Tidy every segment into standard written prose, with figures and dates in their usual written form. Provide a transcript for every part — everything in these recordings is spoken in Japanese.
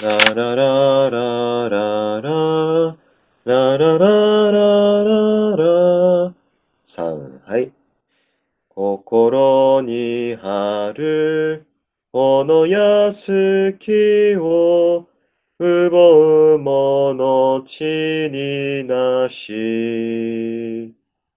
ララララララララララララ3、はい。心に春、この安きを、奪う者地になし。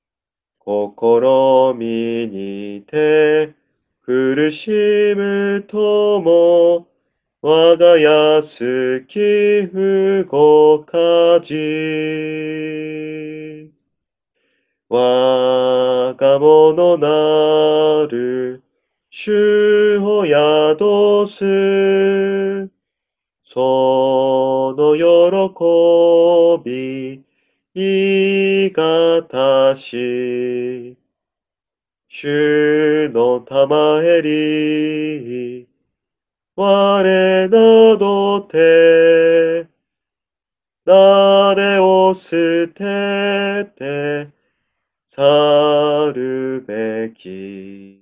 試みにて苦しむとも、我が安き不護家事。我が物なる主を宿す。その喜び、いがたし。主のたまえり、我などて、誰を捨てて、去るべき。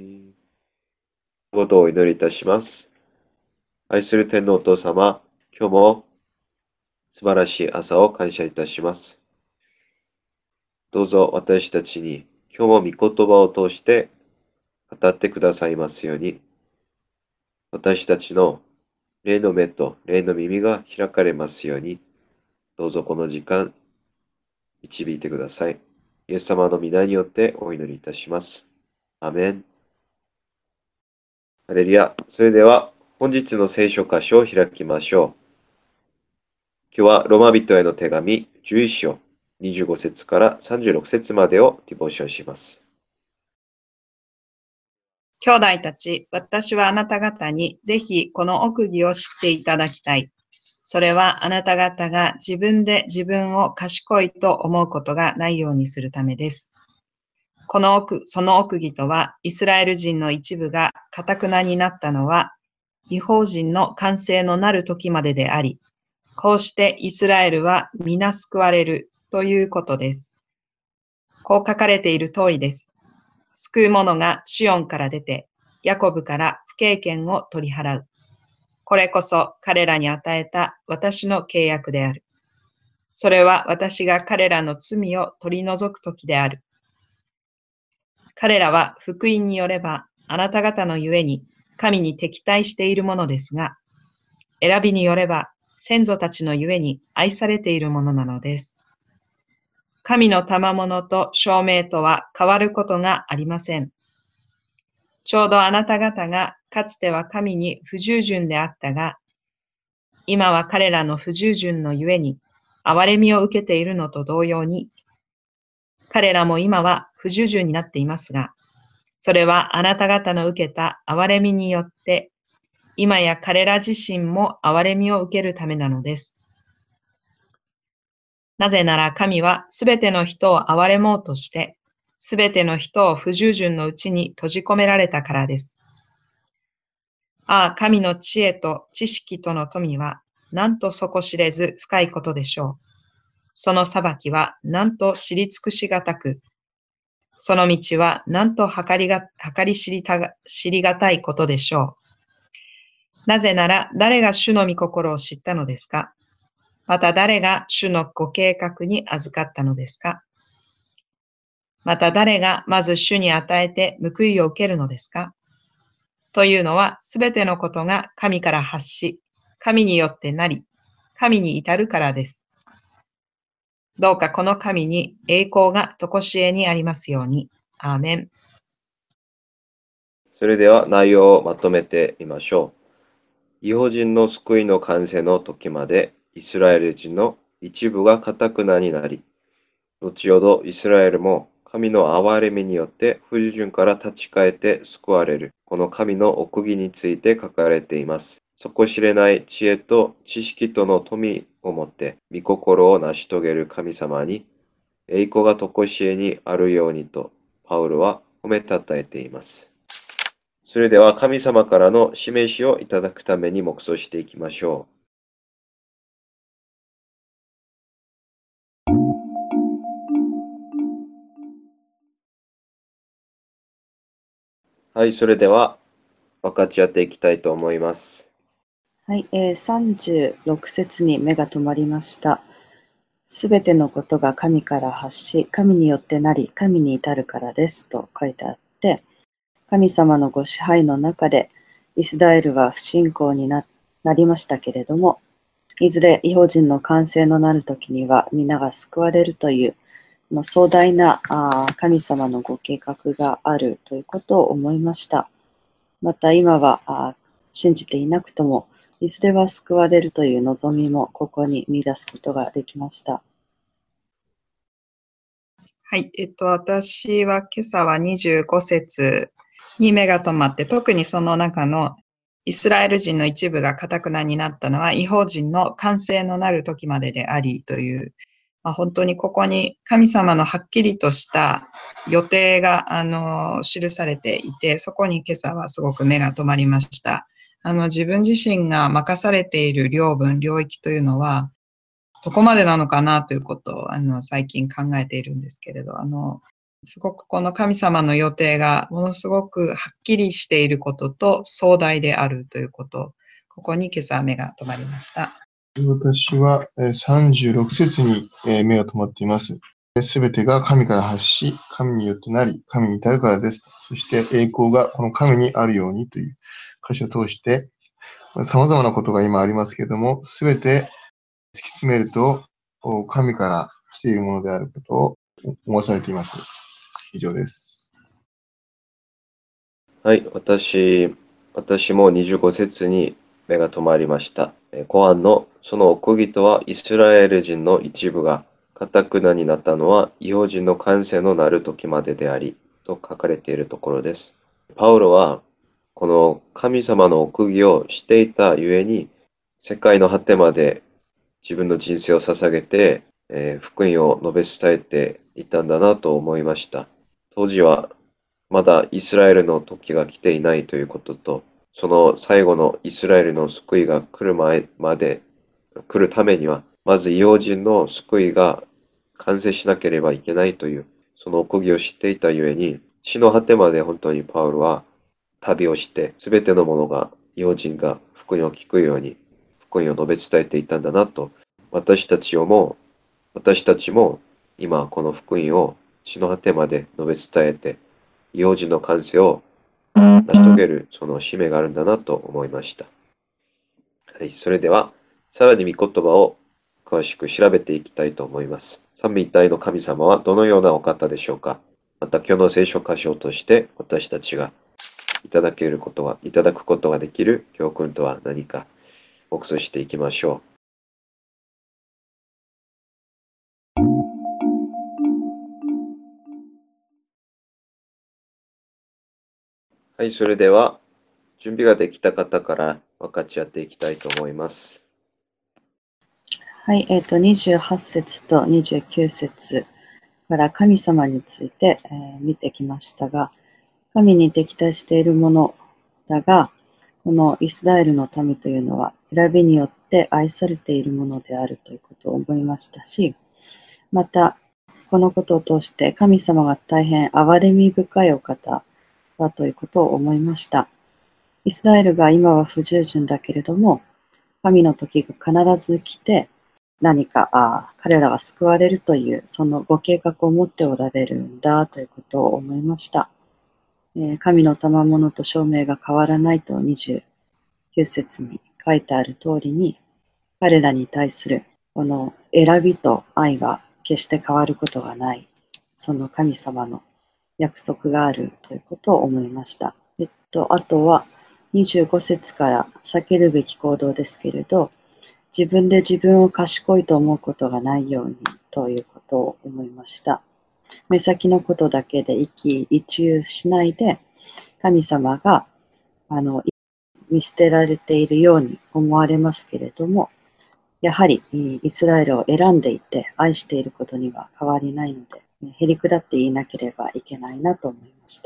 ことをお祈りいたします。愛する天皇お父様、今日も素晴らしい朝を感謝いたします。どうぞ私たちに今日も御言葉を通して語ってくださいますように、私たちの霊の目と霊の耳が開かれますように、どうぞこの時間、導いてください。イエス様の皆によってお祈りいたします。アメン。ハレルヤ。それでは、本日の聖書箇所を開きましょう。今日はローマ人への手紙11章25節から36節までをディボーションします。 兄弟たち、私はあなた方にぜひこの奥義を知っていただきたい。それはあなた方が自分で自分を賢いと思うことがないようにするためです。その奥義とは、イスラエル人の一部が堅くなになったのは、異邦人の完成のなる時までであり、こうしてイスラエルは皆救われるということです。こう書かれている通りです。救う者がシオンから出て、ヤコブから不経験を取り払う。これこそ彼らに与えた私の契約である。それは私が彼らの罪を取り除くときである。彼らは福音によればあなた方のゆえに神に敵対しているものですが、選びによれば先祖たちのゆえに愛されているものなのです。神の賜物と証明とは変わることがありません。ちょうどあなた方がかつては神に不従順であったが、今は彼らの不従順のゆえに憐れみを受けているのと同様に、彼らも今は不従順になっていますが、それはあなた方の受けた憐れみによって、今や彼ら自身も憐れみを受けるためなのです。なぜなら神はすべての人を憐れもうとして、すべての人を不従順のうちに閉じ込められたからです。ああ、神の知恵と知識との富は、なんと底知れず深いことでしょう。その裁きは、なんと知り尽くしがたく、その道は、なんと計り知りがたいことでしょう。なぜなら、誰が主の御心を知ったのですか？また誰が主のご計画に預かったのですか？また誰がまず主に与えて報いを受けるのですか？というのは、すべてのことが神から発し、神によってなり、神に至るからです。どうかこの神に栄光がとこしえにありますように。アーメン。 それでは内容をまとめてみましょう。異邦人の救いの完成の時まで、イスラエル人の一部が堅くなになり、後ほどイスラエルも神の憐れみによって不従順から立ち返って救われる。この神の奥義について書かれています。底知れない知恵と知識との富をもって、御心を成し遂げる神様に、栄光が常しえにあるようにと、パウロは褒めたたえています。それでは神様からの示しをいただくために黙想していきましょう。はい、それでは分かち合っていきたいと思います。 はい、36節に目が留まりました。すべてのことが神から発し、神によってなり、神に至るからですと書いてあって、神様のご支配の中で、イスラエルは不信仰になりましたけれども、いずれ異邦人の完成のなるときには皆が救われるという壮大な神様のご計画があるということを思いました。また今は信じていなくとも、いずれは救われるという望みもここに見出すことができました。 はい、私は今朝は25節に目が留まって、特にその中のイスラエル人の一部が堅くなになったのは、異邦人の完成のなる時まででありという、本当にここに神様のはっきりとした予定が記されていて、そこに今朝はすごく目が留まりました。自分自身が任されている領分、領域というのは、どこまでなのかなということを最近考えているんですけれど、すごくこの神様の予定がものすごくはっきりしていることと壮大であるということ、ここに今朝目が留まりました。 私は36節に目が留まっています。すべてが神から発し、神によってなり、神に至るからです。そして栄光がこの神にあるようにという箇所を通して、様々なことが今ありますけれども、すべて突き詰めると、神から来ているものであることを思わされています。以上です。 はい、私も25節に目が留まりました。後半のその奥義とは、イスラエル人の一部が堅くなになったのは、異邦人の完成のなる時までであり、と書かれているところです。パウロは、この神様の奥義を知っていたゆえに、世界の果てまで自分の人生を捧げて、福音を述べ伝えていたんだなと思いました。当時はまだイスラエルの時が来ていないということと、その最後のイスラエルの救いが来る前まで来るためには、まず異邦人の救いが完成しなければいけないという、その奥義を知っていたゆえに、地の果てまで本当にパウロは旅をして、すべてのものが、異邦人が福音を聞くように、福音を述べ伝えていたんだなと、私たちも今この福音を地の果てまで述べ伝えて、異邦人の完成を成し遂げるその使命があるんだなと思いました。はい、それでは、さらに御言葉を詳しく調べていきたいと思います。三位一体の神様はどのようなお方でしょうか。また、今日の聖書箇所として私たちがいただくことができる教訓とは何か、黙想していきましょう。はい、それでは、準備ができた方から分かち合っていきたいと思います。 はい、28節と29節から神様について、見てきましたが、神に敵対しているものだが、このイスラエルの民というのは選びによって愛されているものであるということを思いましたし、また、このことを通して神様が大変憐れみ深いお方だということを思いました。イスラエルが今は不従順だけれども、神の時が必ず来て、何か彼らが救われるという、そのご計画を持っておられるんだということを思いました。神の賜物と証明が変わらないと29節に書いてある通りに、彼らに対するこの選びと愛が決して変わることがない、その神様の約束があるということを思いました。あとは25節から避けるべき行動ですけれど、自分で自分を賢いと思うことがないようにということを思いました。目先のことだけで一喜一憂しないで、神様が見捨てられているように思われますけれども、やはりイスラエルを選んでいて愛していることには変わりないので、へりくだっていなければいけないなと思いました。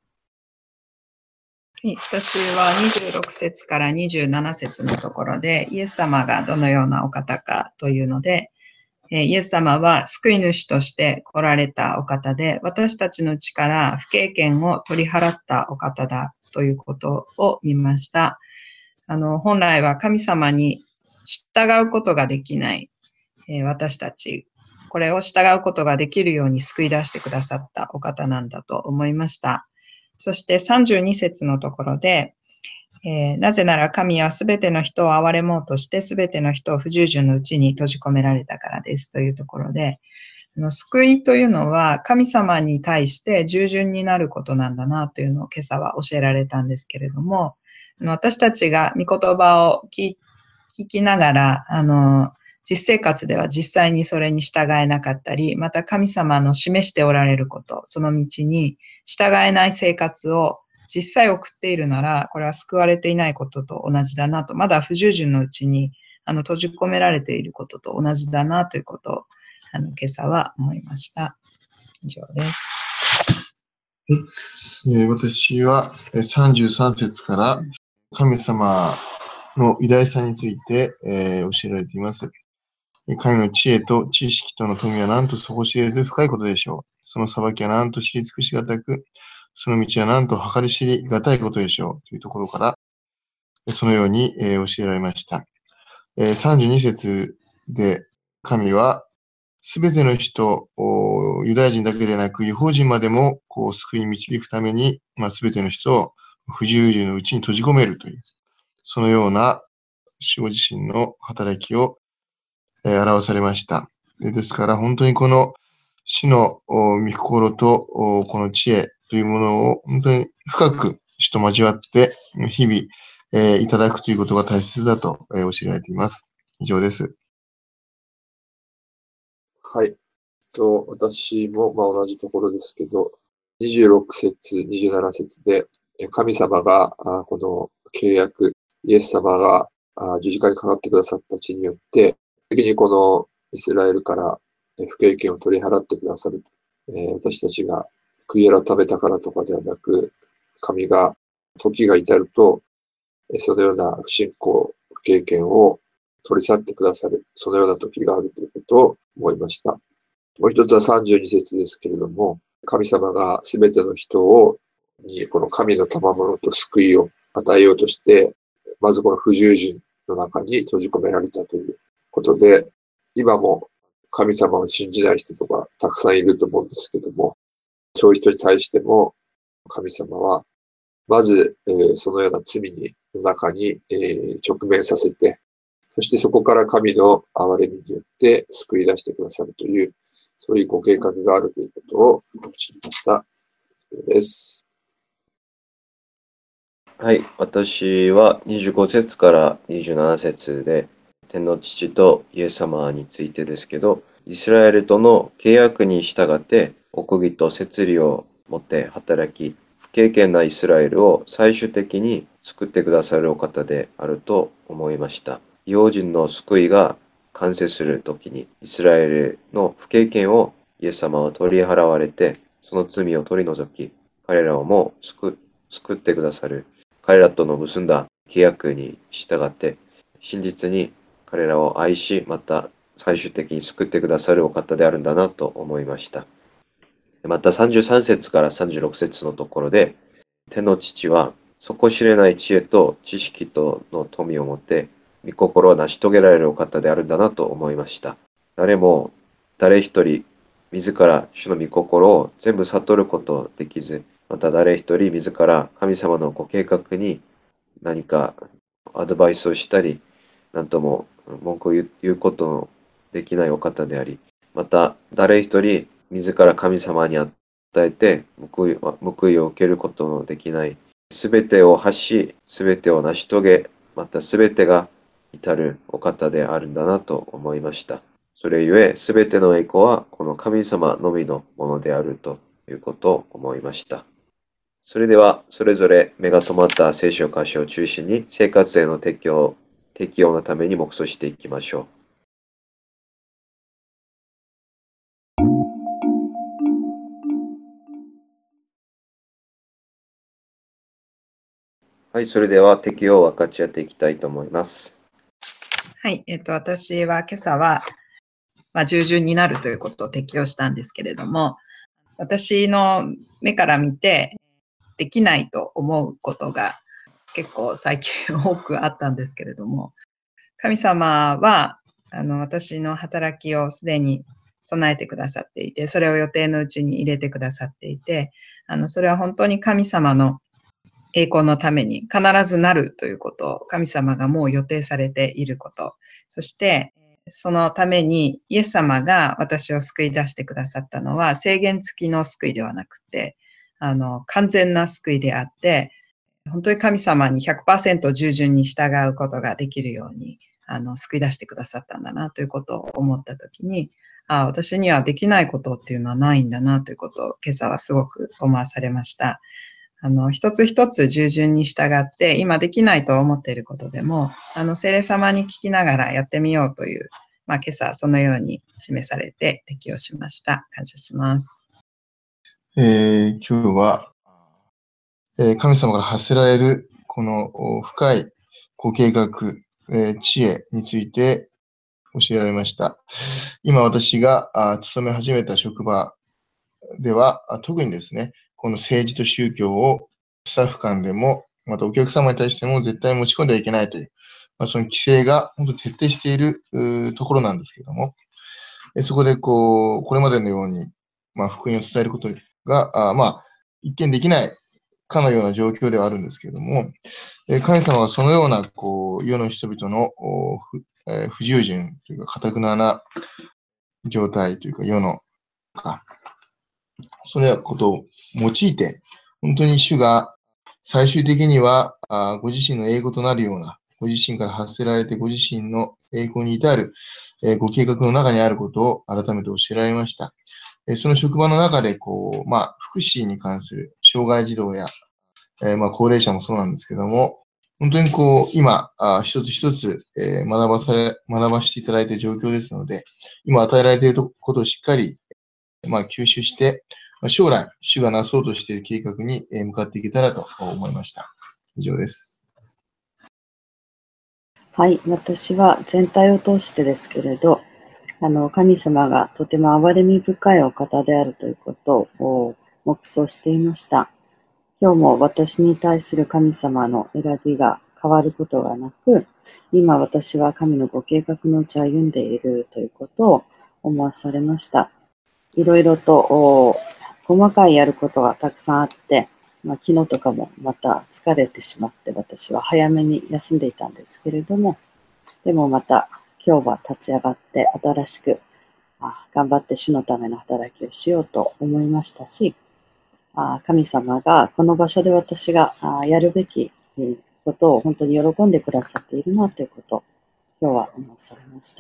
私は26節から27節のところで、イエス様がどのようなお方かというので、イエス様は救い主として来られたお方で、私たちのうちから不経験を取り払ったお方だということを見ました。 本来は神様に従うことができない、私たち、これを従うことができるように救い出してくださったお方なんだと思いました。そして32節のところで、なぜなら神はすべての人を憐れもうとしてすべての人を不従順のうちに閉じ込められたからですというところで、救いというのは神様に対して従順になることなんだなというのを今朝は教えられたんですけれども、私たちが御言葉を聞きながら、実生活では実際にそれに従えなかったり、また神様の示しておられること、その道に従えない生活を実際送っているなら、これは救われていないことと同じだなと、まだ不従順のうちに閉じ込められていることと同じだなということを今朝は思いました。以上です。 私は33節から神様の偉大さについて、教えられています。神の知恵と知識との富はなんと底知れず深いことでしょう。その裁きはなんと知り尽くしがたく、その道はなんと計り知りがたいことでしょう。というところから、そのように、教えられました。32節で神はすべての人、ユダヤ人だけでなく、違法人までも救いに導くために、すべての人を不従順のうちに閉じ込めるという、そのような主ご自身の働きを表されました。ですから、本当にこの死の御心とこの知恵というものを本当に深く主と交わって日々いただくということが大切だと教えられています。以上です。 はい。私も同じところですけど、26節、27節で、神様がこの契約、イエス様が十字架にかかってくださった血によって、的にこのイスラエルから不経験を取り払ってくださる。私たちが悔い改めたからとかではなく、神が時が至ると、そのような不信仰、不経験を取り去ってくださる、そのような時があるということを思いました。もう一つは32節ですけれども、神様がすべての人にこの神の賜物と救いを与えようとして、まずこの不従順の中に閉じ込められたということで、今も神様を信じない人とかたくさんいると思うんですけども、そういう人に対しても神様はまず、そのような罪の中に、直面させて、そしてそこから神の憐れみによって救い出してくださるという、そういうご計画があるということを知りました。です。 はい、私は25節から27節で、天の父とイエス様についてですけど、イスラエルとの契約に従って、奥義と摂理を持って働き、不経験なイスラエルを最終的に救ってくださるお方であると思いました。異邦人の救いが完成するときに、イスラエルの不経験をイエス様は取り払われて、その罪を取り除き、彼らをも救ってくださる。彼らとの結んだ契約に従って、真実に彼らを愛し、また最終的に救ってくださるお方であるんだなと思いました。また33節から36節のところで、天の父は底知れない知恵と知識との富を持って、御心を成し遂げられるお方であるんだなと思いました。誰一人、自ら主の御心を全部悟ることできず、また誰一人自ら神様のご計画に何かアドバイスをしたり、何とも文句を言うことのできないお方であり、また誰一人自ら神様に与えて報いを受けることのできない、すべてを発し、すべてを成し遂げ、またすべてが至るお方であるんだなと思いました。それゆえ、すべての栄光はこの神様のみのものであるということを思いました。それでは、それぞれ目が留まった聖書箇所を中心に、生活への適応のために黙想していきましょう。はい、それでは適応を分かち合っていきたいと思います。 はい、私は今朝は、従順になるということを適用したんですけれども、私の目から見てできないと思うことが結構最近多くあったんですけれども、神様は私の働きをすでに備えてくださっていて、それを予定のうちに入れてくださっていて、それは本当に神様の栄光のために必ずなるということを神様がもう予定されていること、そしてそのためにイエス様が私を救い出してくださったのは制限付きの救いではなくて、完全な救いであって、本当に神様に 100% 従順に従うことができるように救い出してくださったんだなということを思ったときに、私にはできないことっていうのはないんだなということを今朝はすごく思わされました。一つ一つ従順に従って、今できないと思っていることでも、聖霊様に聞きながらやってみようという、今朝そのように示されて適用しました。感謝します。 今日は、神様から発せられるこの深いご計画、知恵について教えられました。今私が勤め始めた職場では、特にですね、この政治と宗教をスタッフ間でも、またお客様に対しても絶対持ち込んではいけないという、その規制が本当に徹底しているところなんですけれども、そこでこれまでのように、福音を伝えることが、一見できないかのような状況ではあるんですけれども、神様はそのような世の人々の不従順というか、堅くなな状態というか、世のそのようなことを用いて、本当に主が最終的にはご自身の栄光となるような、ご自身から発せられてご自身の栄光に至るご計画の中にあることを改めて教えられました。その職場の中で福祉に関する障害児童や、高齢者もそうなんですけども、本当に今、一つ一つ、学ばせていただいている状況ですので、今与えられていることをしっかり吸収して、将来、主がなそうとしている計画に向かっていけたらと思いました。以上です。 はい、私は全体を通してですけれど、神様がとても憐れみ深いお方であるということを黙想していました。今日も私に対する神様の選びが変わることがなく、今私は神のご計画のうち歩んでいるということを思わされました。いろいろと細かいやることがたくさんあって、昨日とかもまた疲れてしまって私は早めに休んでいたんですけれども、でもまた今日は立ち上がって新しく頑張って主のための働きをしようと思いましたし、神様がこの場所で私がやるべきことを本当に喜んでくださっているなということを今日は思わされました。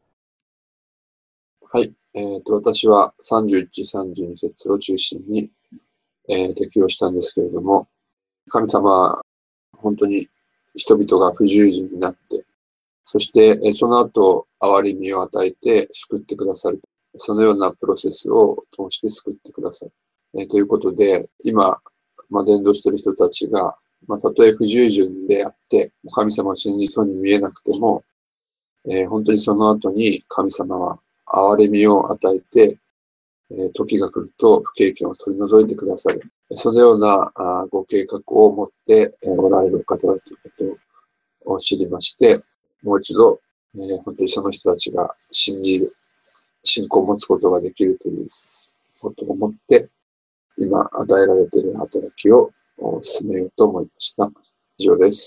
はい。私は31、32節を中心に、適用したんですけれども、神様は本当に人々が不従順になって、そしてその後、憐れみを与えて救ってくださる。そのようなプロセスを通して救ってくださる。ということで、今、伝道している人たちが、たとえ不従順であって、神様を信じそうに見えなくても、本当にその後に神様は憐れみを与えて、時が来ると不経験を取り除いてくださる。そのようなご計画を持っておられる方だということを知りまして、もう一度、本当にその人たちが信仰を持つことができるということを思って、今与えられている働きを進めようと思いました。以上です。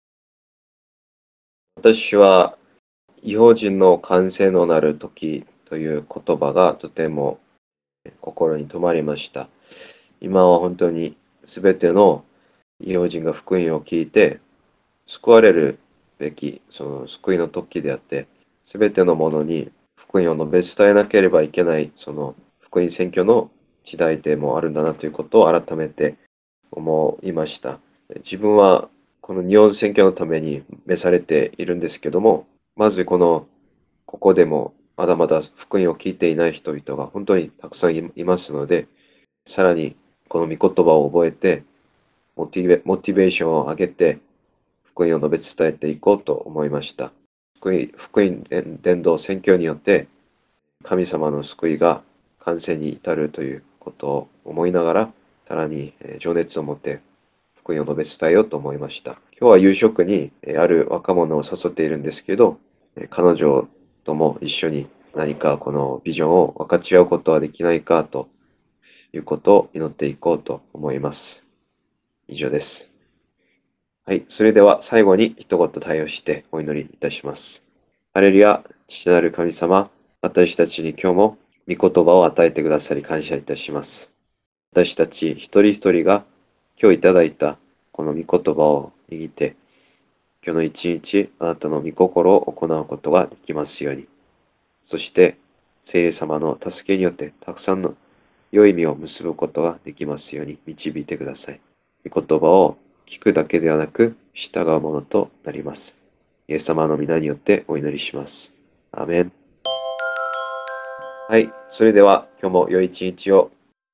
私は、異邦人の完成のなる時という言葉がとても心に留まりました。今は本当にすべての異邦人が福音を聞いて救われるべきその救いの時であって、すべてのものに福音を述べ伝えなければいけないその福音宣教の時代でもあるんだなということを改めて思いました。自分はこの日本宣教のために召されているんですけども、まずここでもまだまだ福音を聞いていない人々が本当にたくさんいますので、さらにこの御言葉を覚えて、モチベーションを上げて、福音を述べ伝えていこうと思いました。福音伝道宣教によって、神様の救いが完成に至るということを思いながら、さらに情熱を持って福福音を述べ伝えようと思いました。今日は夕食にある若者を誘っているんですけど、彼女とも一緒に何かこのビジョンを分かち合うことはできないかということを祈っていこうと思います。以上です。はい、それでは最後に一言対応してお祈りいたします。ハレルヤ、父なる神様、私たちに今日も御言葉を与えてくださり感謝いたします。私たち一人一人が今日いただいたこの御言葉を握って、今日の一日あなたの御心を行うことができますように。そして聖霊様の助けによってたくさんの良い実を結ぶことができますように導いてください。御言葉を聞くだけではなく従うものとなります。イエス様の皆によってお祈りします。アーメン。はい、それでは今日も良い一日を。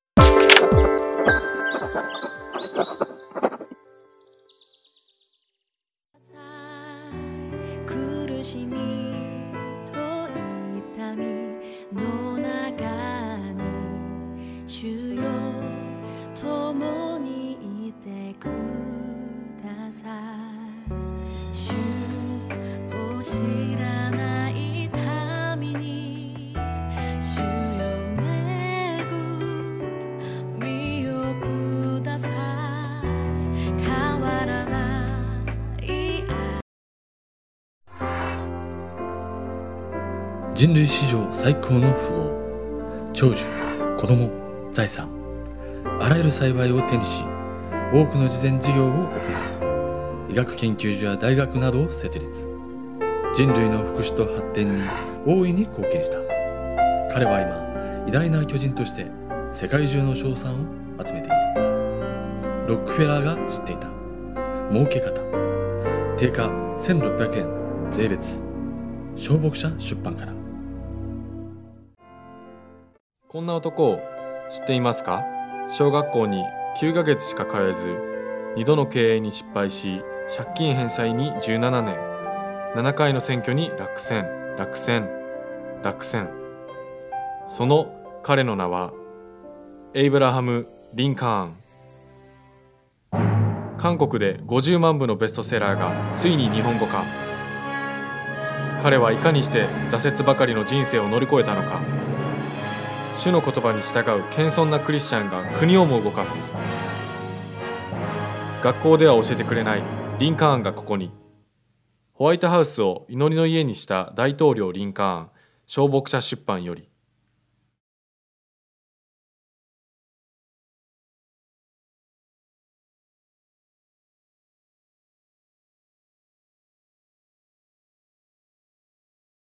苦しみと痛みの中に主よ共にいてください。主を知らない民に主よ恵みをください。変わらない人類史上最高の富豪、長寿、子供、財産、あらゆる幸いを手にし、多くの慈善事業を行い、医学研究所や大学などを設立。人類の福祉と発展に大いに貢献した。彼は今、偉大な巨人として世界中の称賛を集めている。ロックフェラーが知っていた儲け方。定価1600円税別。小牧者出版から。 こんな男を知っていますか？小学校に9ヶ月しか通えず、2度の経営に失敗し、借金返済に17年、7回の選挙に落選。その彼の名は、エイブラハム・リンカーン。韓国で50万部のベストセラーがついに日本語化。彼はいかにして挫折ばかりの人生を乗り越えたのか。主の言葉に従う謙遜なクリスチャンが国をも動かす。学校では教えてくれないリンカーンがここに。ホワイトハウスを祈りの家にした大統領リンカーン、小牧者出版より。